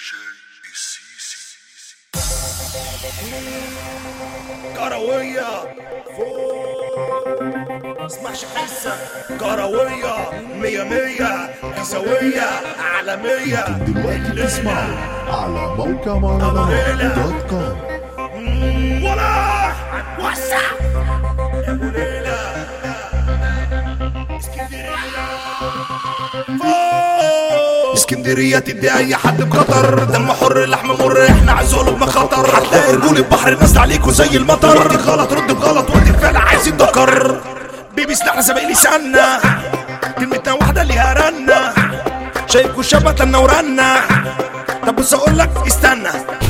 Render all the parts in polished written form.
كروية فوق اسمعش حسة كروية مية مية كسوية عالمية دلوقتي اسمع على موقع مهرجانات.com. ولا وسع يا ابو ليلى اسكندرية تدي اي حد بخطر، دم حر لحم مر احنا عزول بمخاطر، هتلاقي رجول البحر نازل عليكوا زي المطر، ردك غلط رد بغلط وقت الفعل عايزين دكر، بيبي سلاحنا سابق لساننا كلمتنا واحدة ليها رنة، شايفكوا شبت لنا ورنا، طب بص اقول لك استنى،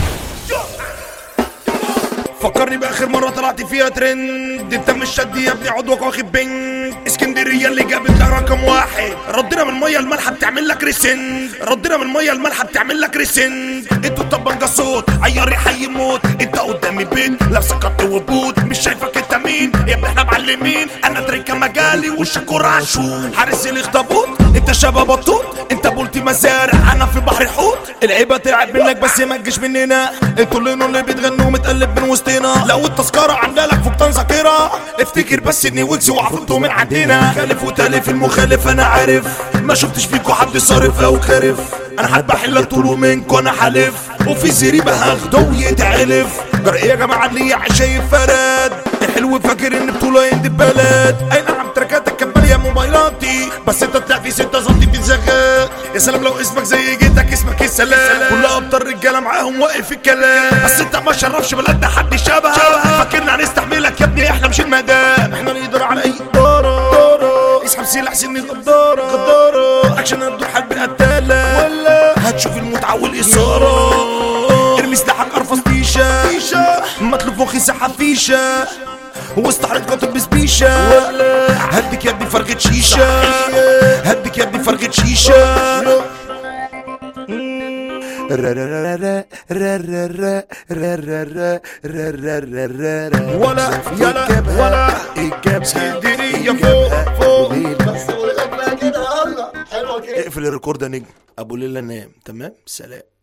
فكرني باخر مرة طلعت فيها ترند، انت مش شد يا ابني عضوك واخد بنج، اسكندرية اللي جابت لها رقم واحد، ردنا من المية المالحة بتعمل لك ريسنج، ردنا من المية المالحة بتعمل لك ريسنج، انتوا طبنجة صوت عياري حي موت، انت قدام البيت لابسة قط وبوت، مش شايفك انت مين يا ابني احنا معلمين، انا تريكة مجالي والشكور عاشور، حارس الاخطبوط انت شبه بطوط، انت بولتي مزارع انا في بحر الحوت، العيبة تلعب منك بس ما تجيش مننا، انتوا اللي بتغنوا متقلب من وسطنا، لو التذكرة عاملة لك فقدان ذاكرة افتكر بس اني ويجز وعفرته من عندنا، خالف وتالف المخالف انا عارف، ما شفتش فيكوا حد صارف او خارف، انا هذبح اللي طولوا منكوا انا حالف، وفي زريبة هاخده ويتعلف، جرى ايه يا جماعة اللي شايف فراد، الحلو فاكر ان بطولة يند البلد، اي نعم تركاتك كبال يا موبايلاتي، بس انت طلع في 6 سم في الزغاء، يا سلام لو اسمك زي جيتك اسمك السلام، كل ابطال رجالة معاهم واقف الكلام، بس انت ما شرفش بلدنا حد شبه، فاكرنا هنستحملك يا ابني احنا مش المدام، احنا نقدر على اي دارة، اسحب سلاح سن الغدارة، اكشن هتدور حرب قتالة، ولا هتشوف المتعة والاثارة، ارمي سلاحك ارفص فيشة مطلوب فوخي سحب فيشة، واستحرد قطب بسبيشة، هديك يا ابني فرقة شيشة، هديك يا ابني فرقة شيشة، ولا يلا ولا الجاب اسكندرية فوق بس قول كده يلا حلوة كده. اقفل الريكورد يا نجم، ابو ليلى نام، تمام، سلام.